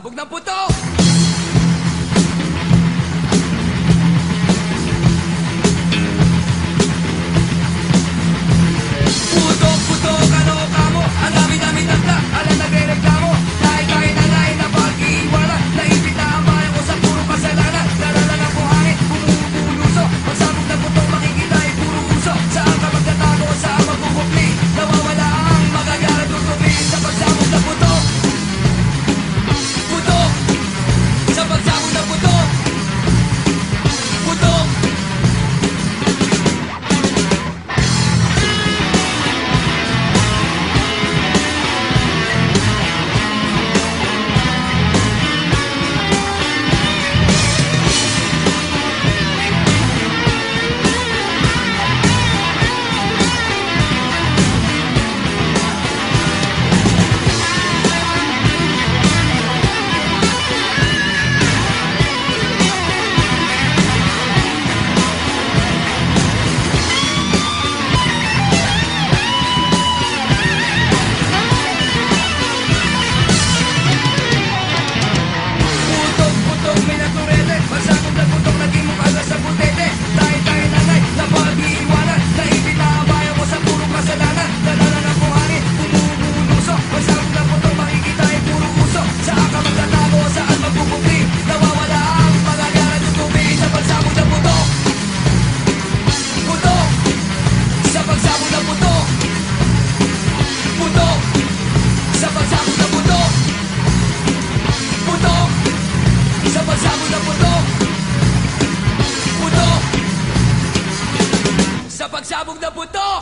pagsabog ng putok. Putok, putok, ano ka mo? Ang dami-dami tanda, alam nagre-reklamo. Dahil nanay na pag-iiwanan, naipit na ang bayan ko sa puro kasalanan. Dalala ng buhangin, bumubuluso. Pagsabog ng putok, makikita ay puro uso. Saan ka magtatago, saan magpupukli? Nawawala ang magagalang tutupi sa pagsabog ng putok. Putok, sa pagsabog ng putok. Putok. Sa pagsabog ng putok!